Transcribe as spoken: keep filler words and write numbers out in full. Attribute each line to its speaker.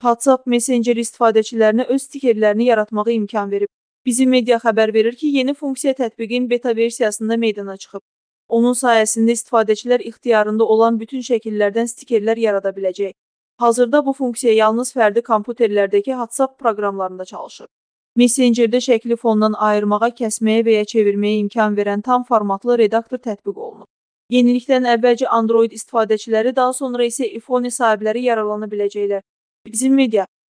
Speaker 1: WhatsApp Messenger istifadəçilərinə öz stikerlərini yaratmağa imkan verib. Bizim media xəbər verir ki, yeni funksiya tətbiqin beta versiyasında meydana çıxıb. Onun sayəsində istifadəçilər ixtiyarında olan bütün şəkillərdən stikerlər yarada biləcək. Hazırda bu funksiya yalnız fərdi kompüterlərdəki WhatsApp proqramlarında çalışır. Messengerdə şəkli fondan ayırmağa, kəsməyə və ya çevirməyə imkan verən tam formatlı redaktor tətbiq olunub. Yenilikdən əvvəlcə Android istifadəçiləri, daha sonra isə iPhone sahibləri yararlana biləcəklər. Bizim media